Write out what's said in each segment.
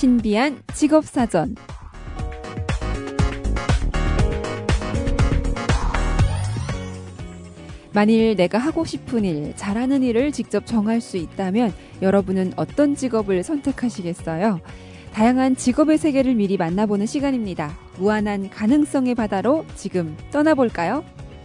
신비한 직업사전. 만일 내가 하고 싶은 일, 잘하는 일을 직접 정할 수 있다면 여러분은 어떤 직업을 선택하시겠어요? 다양한 직업의 세계를 미리 만나보는 시간입니다. 무한한 가능성의 바다로 지금 떠나볼까요?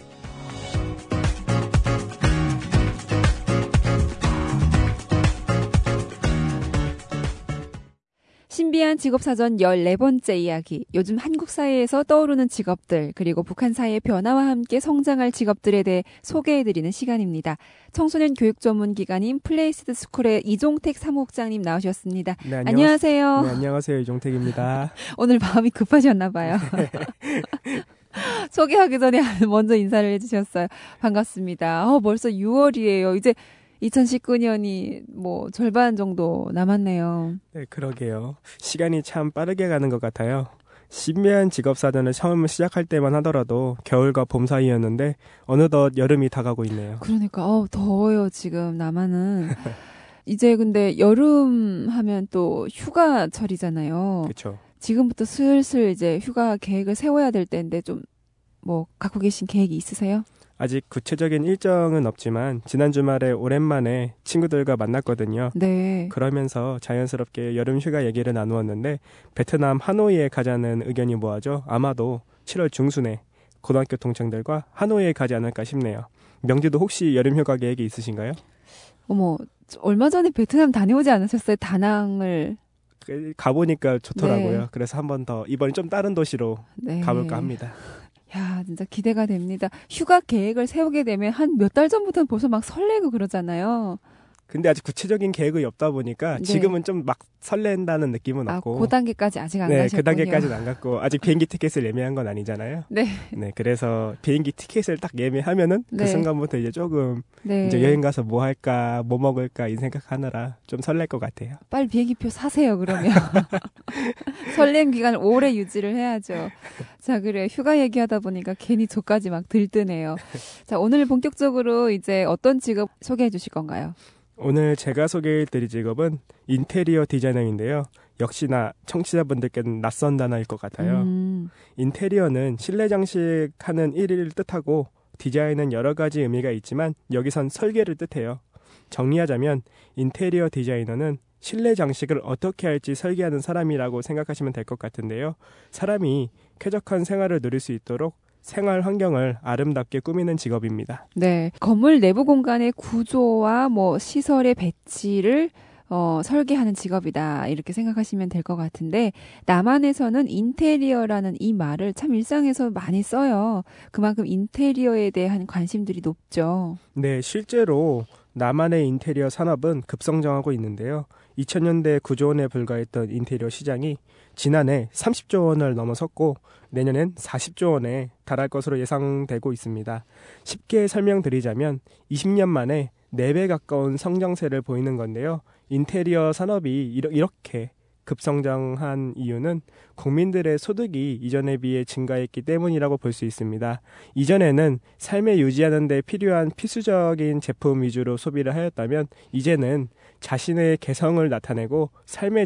신비한 직업사전 14번째 이야기. 요즘 한국 사회에서 떠오르는 직업들, 그리고 북한 사회의 변화와 함께 성장할 직업들에 대해 소개해드리는 시간입니다. 청소년 교육 전문 기관인 플레이스드 스쿨의 이종택 사무국장님 나오셨습니다. 네, 안녕하세요. 네, 안녕하세요. 이종택입니다. 오늘 마음이 급하셨나 봐요. 소개하기 전에 먼저 인사를 해주셨어요. 반갑습니다. 벌써 6월이에요. 이제 2019년이 절반 정도 남았네요. 네, 그러게요. 시간이 참 빠르게 가는 것 같아요. 신비한 직업사전을 처음 시작할 때만 하더라도 겨울과 봄 사이였는데 어느덧 여름이 다가고 있네요. 그러니까 더워요 지금 남한은. 이제 근데 여름 하면 또 휴가철이잖아요. 그렇죠. 지금부터 슬슬 이제 휴가 계획을 세워야 될 때인데 좀 갖고 계신 계획이 있으세요? 아직 구체적인 일정은 없지만 지난 주말에 오랜만에 친구들과 만났거든요. 네. 그러면서 자연스럽게 여름 휴가 얘기를 나누었는데 베트남 하노이에 가자는 의견이 모아져 아마도 7월 중순에 고등학교 동창들과 하노이에 가지 않을까 싶네요. 명지도 혹시 여름 휴가 계획이 있으신가요? 얼마 전에 베트남 다녀오지 않으셨어요? 다낭을. 가보니까 좋더라고요. 네. 그래서 한 번 더 이번에 좀 다른 도시로 가볼까 합니다. 야, 진짜 기대가 됩니다. 휴가 계획을 세우게 되면 한 몇 달 전부터는 벌써 막 설레고 그러잖아요. 근데 아직 구체적인 계획이 없다 보니까 네. 지금은 좀 막 설렌다는 느낌은 없고. 그 단계까지 아직 안 네, 가셨군요. 그 단계까지는 안 갔고 아직 비행기 티켓을 예매한 건 아니잖아요. 네. 네, 그래서 비행기 티켓을 딱 예매하면은 네. 그 순간부터 이제 조금 네. 이제 여행 가서 뭐 할까, 뭐 먹을까 이 생각하느라 좀 설렐 것 같아요. 빨리 비행기표 사세요, 그러면. 설렘 기간을 오래 유지를 해야죠. 자, 그래. 휴가 얘기하다 보니까 괜히 저까지 막 들뜨네요. 자, 오늘 본격적으로 이제 어떤 직업 소개해 주실 건가요? 오늘 제가 소개해드릴 직업은 인테리어 디자이너인데요. 역시나 청취자분들께는 낯선 단어일 것 같아요. 인테리어는 실내 장식하는 일을 뜻하고 디자인은 여러 가지 의미가 있지만 여기선 설계를 뜻해요. 정리하자면 인테리어 디자이너는 실내 장식을 어떻게 할지 설계하는 사람이라고 생각하시면 될 것 같은데요. 사람이 쾌적한 생활을 누릴 수 있도록 생활 환경을 아름답게 꾸미는 직업입니다. 네. 건물 내부 공간의 구조와 시설의 배치를 설계하는 직업이다. 이렇게 생각하시면 될 것 같은데 남한에서는 인테리어라는 이 말을 참 일상에서 많이 써요. 그만큼 인테리어에 대한 관심들이 높죠. 네, 실제로 남한의 인테리어 산업은 급성장하고 있는데요. 2000년대 9조 원에 불과했던 인테리어 시장이 지난해 30조 원을 넘어섰고 내년엔 40조 원에 달할 것으로 예상되고 있습니다. 쉽게 설명드리자면 20년 만에 4배 가까운 성장세를 보이는 건데요. 인테리어 산업이 이렇게 급성장한 이유는 국민들의 소득이 이전에 비해 증가했기 때문이라고 볼 수 있습니다. 이전에는 삶을 유지하는 데 필요한 필수적인 제품 위주로 소비를 하였다면 이제는 자신의 개성을 나타내고 삶의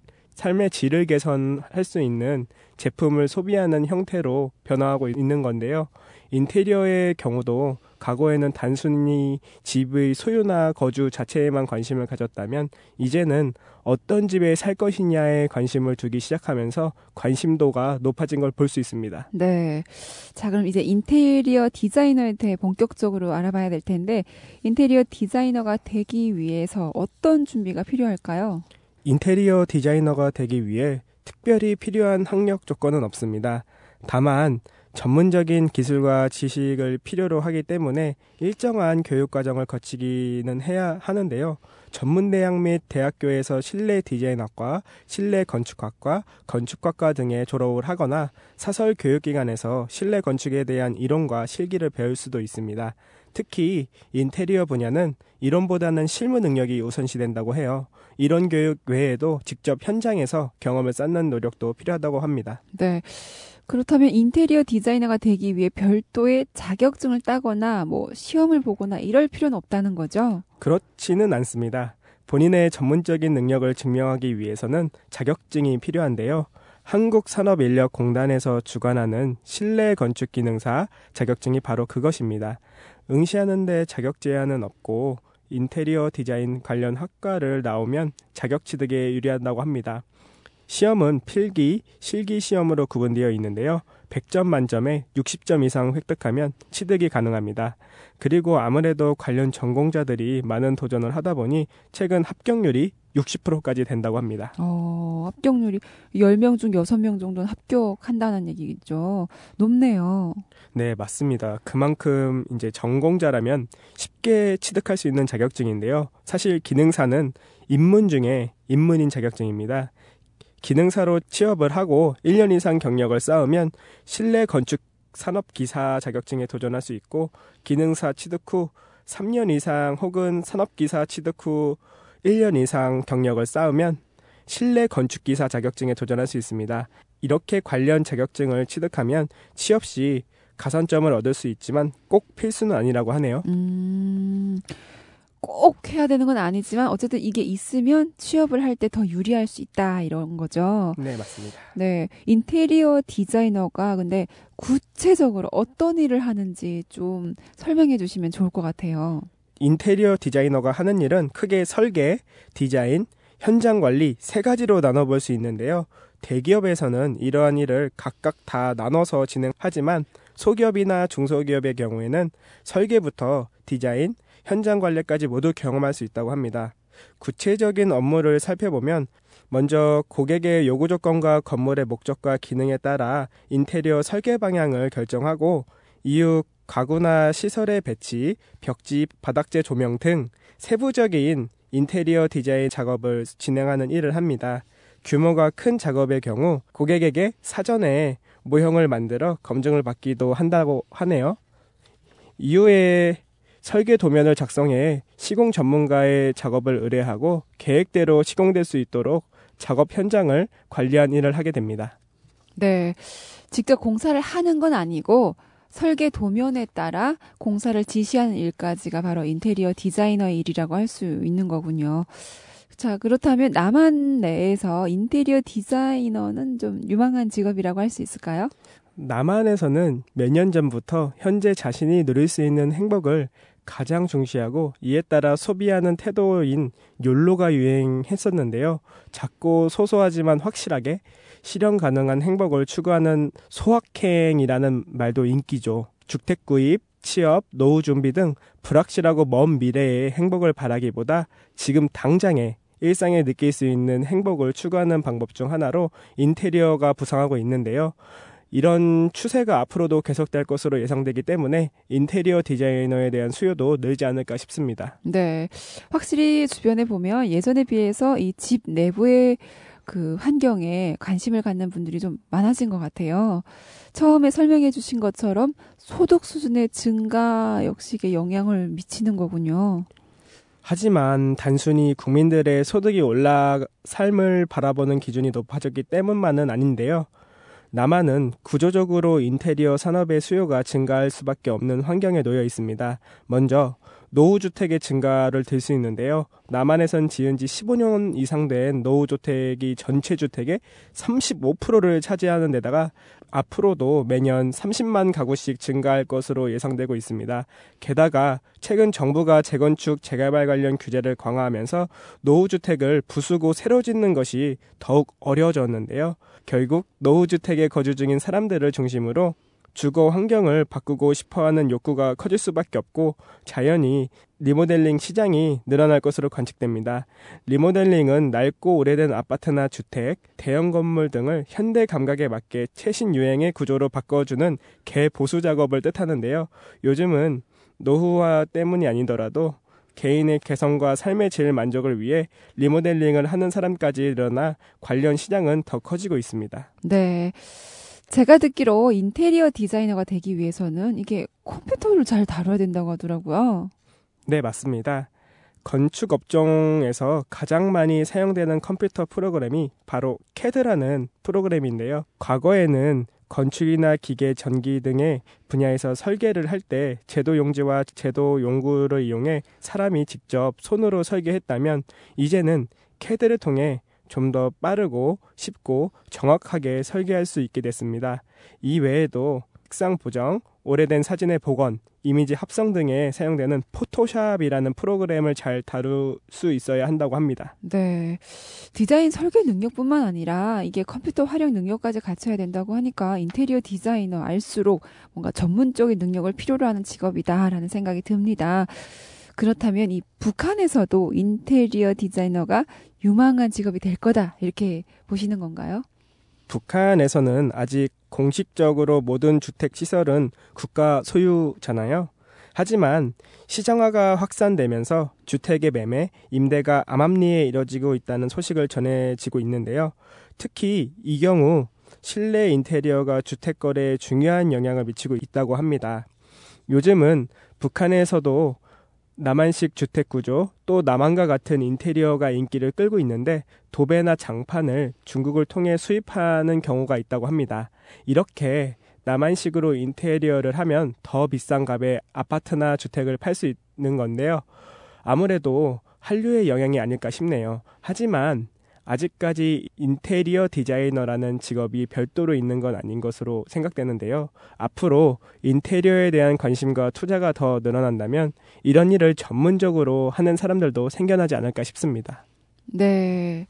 질을 개선할 수 있는 제품을 소비하는 형태로 변화하고 있는 건데요. 인테리어의 경우도 과거에는 단순히 집의 소유나 거주 자체에만 관심을 가졌다면 이제는 어떤 집에 살 것이냐에 관심을 두기 시작하면서 관심도가 높아진 걸 볼 수 있습니다. 네. 자, 그럼 이제 인테리어 디자이너에 대해 본격적으로 알아봐야 될 텐데 인테리어 디자이너가 되기 위해서 어떤 준비가 필요할까요? 인테리어 디자이너가 되기 위해 특별히 필요한 학력 조건은 없습니다. 다만 전문적인 기술과 지식을 필요로 하기 때문에 일정한 교육 과정을 거치기는 해야 하는데요. 전문대학 및 대학교에서 실내 디자인학과, 실내 건축학과, 건축학과 등의 졸업을 하거나 사설 교육기관에서 실내 건축에 대한 이론과 실기를 배울 수도 있습니다. 특히 인테리어 분야는 이론보다는 실무 능력이 우선시된다고 해요. 이론 교육 외에도 직접 현장에서 경험을 쌓는 노력도 필요하다고 합니다. 네. 그렇다면 인테리어 디자이너가 되기 위해 별도의 자격증을 따거나 시험을 보거나 이럴 필요는 없다는 거죠? 그렇지는 않습니다. 본인의 전문적인 능력을 증명하기 위해서는 자격증이 필요한데요. 한국산업인력공단에서 주관하는 실내건축기능사 자격증이 바로 그것입니다. 응시하는데 자격 제한은 없고 인테리어 디자인 관련 학과를 나오면 자격 취득에 유리하다고 합니다. 시험은 필기, 실기 시험으로 구분되어 있는데요. 100점 만점에 60점 이상 획득하면 취득이 가능합니다. 그리고 아무래도 관련 전공자들이 많은 도전을 하다 보니 최근 합격률이 60%까지 된다고 합니다. 합격률이 10명 중 6명 정도는 합격한다는 얘기죠. 높네요. 네, 맞습니다. 그만큼 이제 전공자라면 쉽게 취득할 수 있는 자격증인데요. 사실 기능사는 입문 중에 입문인 자격증입니다. 기능사로 취업을 하고 1년 이상 경력을 쌓으면 실내 건축 산업기사 자격증에 도전할 수 있고, 기능사 취득 후 3년 이상 혹은 산업기사 취득 후 1년 이상 경력을 쌓으면 실내 건축기사 자격증에 도전할 수 있습니다. 이렇게 관련 자격증을 취득하면 취업 시 가산점을 얻을 수 있지만 꼭 필수는 아니라고 하네요. 꼭 해야 되는 건 아니지만 어쨌든 이게 있으면 취업을 할 때 더 유리할 수 있다, 이런 거죠. 네, 맞습니다. 네, 인테리어 디자이너가 근데 구체적으로 어떤 일을 하는지 좀 설명해 주시면 좋을 것 같아요. 인테리어 디자이너가 하는 일은 크게 설계, 디자인, 현장 관리 세 가지로 나눠볼 수 있는데요. 대기업에서는 이러한 일을 각각 다 나눠서 진행하지만 소기업이나 중소기업의 경우에는 설계부터 디자인, 현장 관리까지 모두 경험할 수 있다고 합니다. 구체적인 업무를 살펴보면 먼저 고객의 요구 조건과 건물의 목적과 기능에 따라 인테리어 설계 방향을 결정하고, 이후 가구나 시설의 배치, 벽지, 바닥재 조명 등 세부적인 인테리어 디자인 작업을 진행하는 일을 합니다. 규모가 큰 작업의 경우 고객에게 사전에 모형을 만들어 검증을 받기도 한다고 하네요. 이후에 설계 도면을 작성해 시공 전문가의 작업을 의뢰하고 계획대로 시공될 수 있도록 작업 현장을 관리한 일을 하게 됩니다. 네, 직접 공사를 하는 건 아니고 설계 도면에 따라 공사를 지시하는 일까지가 바로 인테리어 디자이너의 일이라고 할 수 있는 거군요. 자, 그렇다면 남한 내에서 인테리어 디자이너는 좀 유망한 직업이라고 할 수 있을까요? 남한에서는 몇 년 전부터 현재 자신이 누릴 수 있는 행복을 가장 중시하고 이에 따라 소비하는 태도인 욜로가 유행했었는데요. 작고 소소하지만 확실하게 실현 가능한 행복을 추구하는 소확행이라는 말도 인기죠. 주택 구입, 취업, 노후 준비 등 불확실하고 먼 미래의 행복을 바라기보다 지금 당장에 일상에 느낄 수 있는 행복을 추구하는 방법 중 하나로 인테리어가 부상하고 있는데요. 이런 추세가 앞으로도 계속될 것으로 예상되기 때문에 인테리어 디자이너에 대한 수요도 늘지 않을까 싶습니다. 네, 확실히 주변에 보면 예전에 비해서 이 집 내부의 그 환경에 관심을 갖는 분들이 좀 많아진 것 같아요. 처음에 설명해 주신 것처럼 소득 수준의 증가 역시 이게 영향을 미치는 거군요. 하지만 단순히 국민들의 소득이 올라 삶을 바라보는 기준이 높아졌기 때문만은 아닌데요. 남한은 구조적으로 인테리어 산업의 수요가 증가할 수밖에 없는 환경에 놓여 있습니다. 먼저 노후주택의 증가를 들 수 있는데요. 남한에선 지은 지 15년 이상 된 노후주택이 전체 주택의 35%를 차지하는 데다가 앞으로도 매년 30만 가구씩 증가할 것으로 예상되고 있습니다. 게다가 최근 정부가 재건축, 재개발 관련 규제를 강화하면서 노후주택을 부수고 새로 짓는 것이 더욱 어려워졌는데요. 결국 노후주택에 거주 중인 사람들을 중심으로 주거 환경을 바꾸고 싶어하는 욕구가 커질 수밖에 없고 자연히 리모델링 시장이 늘어날 것으로 관측됩니다. 리모델링은 낡고 오래된 아파트나 주택, 대형 건물 등을 현대 감각에 맞게 최신 유행의 구조로 바꿔주는 개보수 작업을 뜻하는데요. 요즘은 노후화 때문이 아니더라도 개인의 개성과 삶의 질 만족을 위해 리모델링을 하는 사람까지 늘어나 관련 시장은 더 커지고 있습니다. 네. 제가 듣기로 인테리어 디자이너가 되기 위해서는 이게 컴퓨터를 잘 다뤄야 된다고 하더라고요. 네, 맞습니다. 건축 업종에서 가장 많이 사용되는 컴퓨터 프로그램이 바로 CAD라는 프로그램인데요. 과거에는 건축이나 기계, 전기 등의 분야에서 설계를 할 때 제도 용지와 제도 용구를 이용해 사람이 직접 손으로 설계했다면 이제는 CAD를 통해 좀 더 빠르고 쉽고 정확하게 설계할 수 있게 됐습니다. 이 외에도 색상 보정, 오래된 사진의 복원, 이미지 합성 등에 사용되는 포토샵이라는 프로그램을 잘 다룰 수 있어야 한다고 합니다. 네. 디자인 설계 능력뿐만 아니라 이게 컴퓨터 활용 능력까지 갖춰야 된다고 하니까 인테리어 디자이너 알수록 뭔가 전문적인 능력을 필요로 하는 직업이다라는 생각이 듭니다. 그렇다면 이 북한에서도 인테리어 디자이너가 유망한 직업이 될 거다 이렇게 보시는 건가요? 북한에서는 아직 공식적으로 모든 주택 시설은 국가 소유잖아요. 하지만 시장화가 확산되면서 주택의 매매, 임대가 암암리에 이뤄지고 있다는 소식을 전해지고 있는데요. 특히 이 경우 실내 인테리어가 주택 거래에 중요한 영향을 미치고 있다고 합니다. 요즘은 북한에서도 남한식 주택 구조, 또 남한과 같은 인테리어가 인기를 끌고 있는데 도배나 장판을 중국을 통해 수입하는 경우가 있다고 합니다. 이렇게 남한식으로 인테리어를 하면 더 비싼 값에 아파트나 주택을 팔 수 있는 건데요. 아무래도 한류의 영향이 아닐까 싶네요. 하지만 아직까지 인테리어 디자이너라는 직업이 별도로 있는 건 아닌 것으로 생각되는데요. 앞으로 인테리어에 대한 관심과 투자가 더 늘어난다면 이런 일을 전문적으로 하는 사람들도 생겨나지 않을까 싶습니다. 네.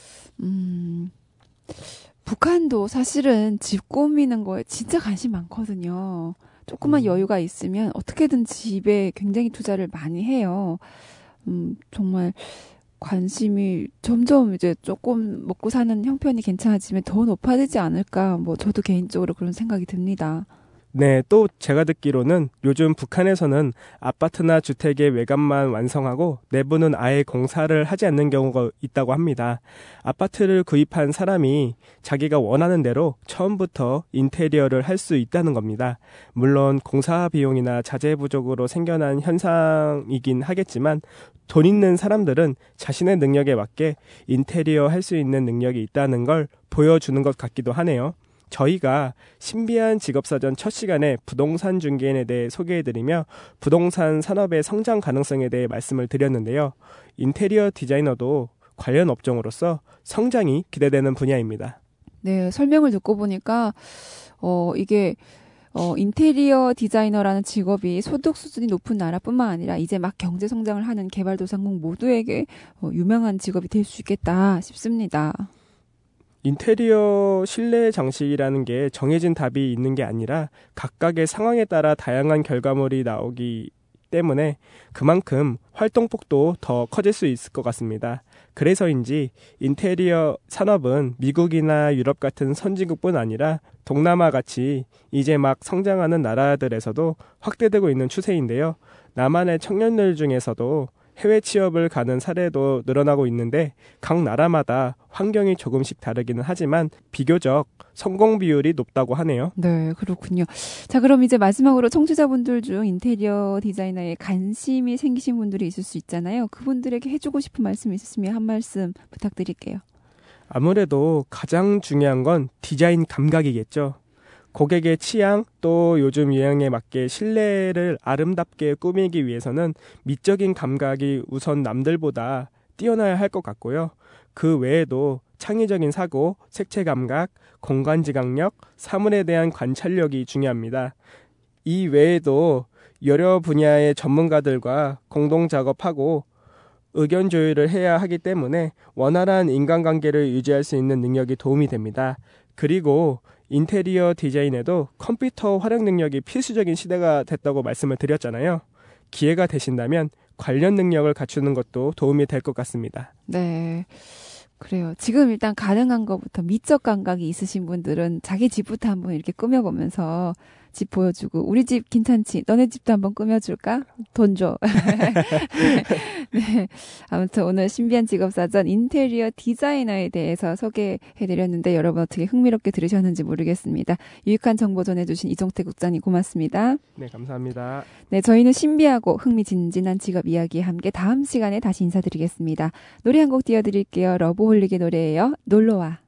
북한도 사실은 집 꾸미는 거에 진짜 관심 많거든요. 조금만 여유가 있으면 어떻게든 집에 굉장히 투자를 많이 해요. 정말 관심이 점점 이제 조금 먹고 사는 형편이 괜찮아지면 더 높아지지 않을까, 뭐 저도 개인적으로 그런 생각이 듭니다. 네, 또 제가 듣기로는 요즘 북한에서는 아파트나 주택의 외관만 완성하고 내부는 아예 공사를 하지 않는 경우가 있다고 합니다. 아파트를 구입한 사람이 자기가 원하는 대로 처음부터 인테리어를 할 수 있다는 겁니다. 물론 공사 비용이나 자재 부족으로 생겨난 현상이긴 하겠지만 돈 있는 사람들은 자신의 능력에 맞게 인테리어 할 수 있는 능력이 있다는 걸 보여주는 것 같기도 하네요. 저희가 신비한 직업사전 첫 시간에 부동산 중개인에 대해 소개해드리며 부동산 산업의 성장 가능성에 대해 말씀을 드렸는데요. 인테리어 디자이너도 관련 업종으로서 성장이 기대되는 분야입니다. 네, 설명을 듣고 보니까 이게 인테리어 디자이너라는 직업이 소득 수준이 높은 나라뿐만 아니라 이제 막 경제 성장을 하는 개발도상국 모두에게 유명한 직업이 될 수 있겠다 싶습니다. 인테리어 실내 장식이라는 게 정해진 답이 있는 게 아니라 각각의 상황에 따라 다양한 결과물이 나오기 때문에 그만큼 활동폭도 더 커질 수 있을 것 같습니다. 그래서인지 인테리어 산업은 미국이나 유럽 같은 선진국뿐 아니라 동남아 같이 이제 막 성장하는 나라들에서도 확대되고 있는 추세인데요. 남한의 청년들 중에서도 해외 취업을 가는 사례도 늘어나고 있는데 각 나라마다 환경이 조금씩 다르기는 하지만 비교적 성공 비율이 높다고 하네요. 네, 그렇군요. 자, 그럼 이제 마지막으로 청취자분들 중 인테리어 디자이너에 관심이 생기신 분들이 있을 수 있잖아요. 그분들에게 해주고 싶은 말씀이 있으시면 한 말씀 부탁드릴게요. 아무래도 가장 중요한 건 디자인 감각이겠죠. 고객의 취향 또 요즘 유행에 맞게 실내를 아름답게 꾸미기 위해서는 미적인 감각이 우선 남들보다 뛰어나야 할 것 같고요. 그 외에도 창의적인 사고, 색채 감각, 공간 지각력, 사물에 대한 관찰력이 중요합니다. 이 외에도 여러 분야의 전문가들과 공동 작업하고 의견 조율을 해야 하기 때문에 원활한 인간관계를 유지할 수 있는 능력이 도움이 됩니다. 그리고 인테리어 디자인에도 컴퓨터 활용 능력이 필수적인 시대가 됐다고 말씀을 드렸잖아요. 기회가 되신다면 관련 능력을 갖추는 것도 도움이 될 것 같습니다. 네, 그래요. 지금 일단 가능한 것부터 미적 감각이 있으신 분들은 자기 집부터 한번 이렇게 꾸며보면서 집 보여주고 우리 집 괜찮지? 너네 집도 한번 꾸며줄까? 돈 줘. 네. 아무튼 오늘 신비한 직업사전 인테리어 디자이너에 대해서 소개해드렸는데 여러분 어떻게 흥미롭게 들으셨는지 모르겠습니다. 유익한 정보 전해주신 이정태 국장님 고맙습니다. 네, 감사합니다. 네, 저희는 신비하고 흥미진진한 직업 이야기와 함께 다음 시간에 다시 인사드리겠습니다. 노래 한 곡 띄워드릴게요. 러브홀릭의 노래예요. 놀러와.